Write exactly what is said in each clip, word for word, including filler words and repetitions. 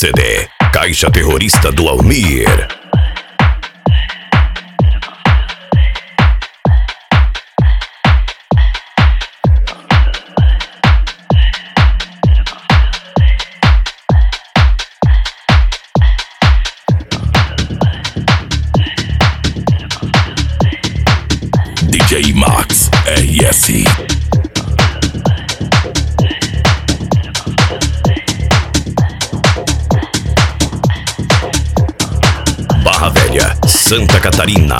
C D Caixa Terrorista do Almir. D J Max R S. Barra Velha, Santa Catarina.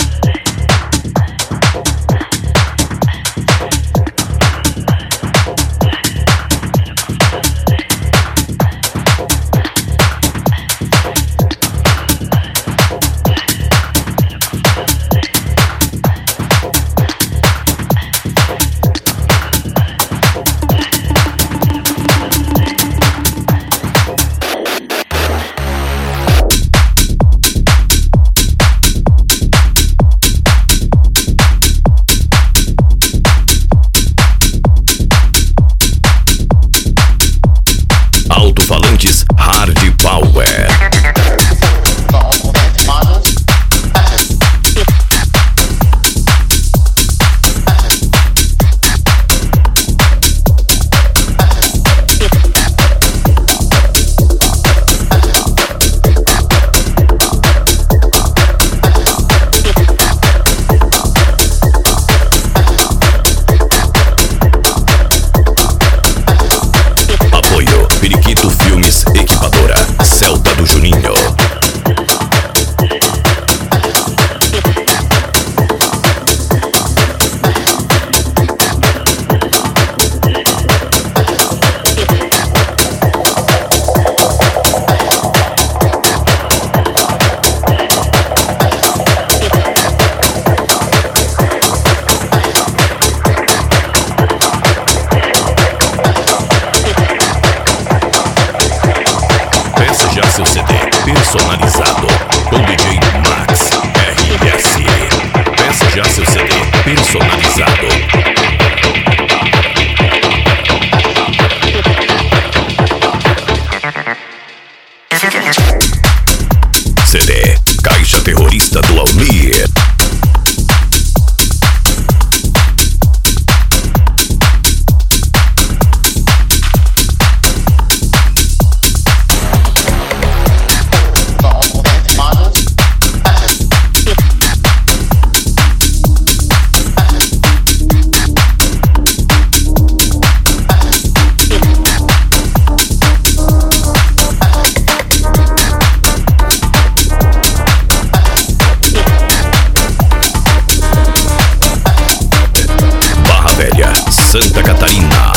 Alto-falantes Hard Power. Periquito Filmes, equipadora, Celta do Juninho. Já seu C D personalizado com D J Max R S. Peça já seu C D personalizado. C D Caixa Terrorista do Almir. Santa Catarina.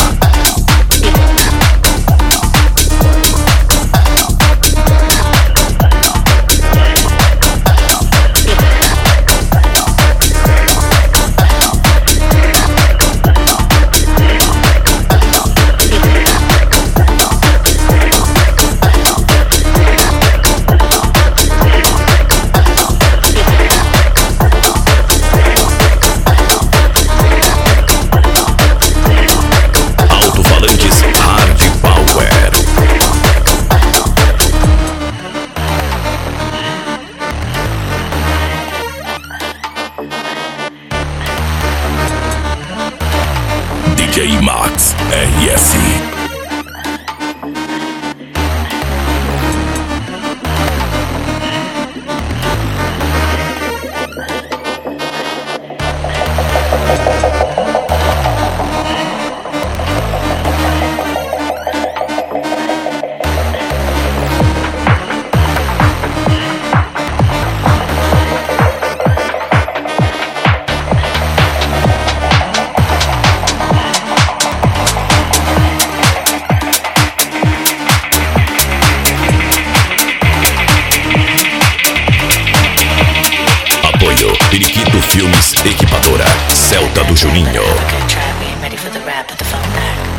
D J Max R S. Periquito Filmes, equipadora, Celta do Juninho. Good try being ready for the rap, but the phone died.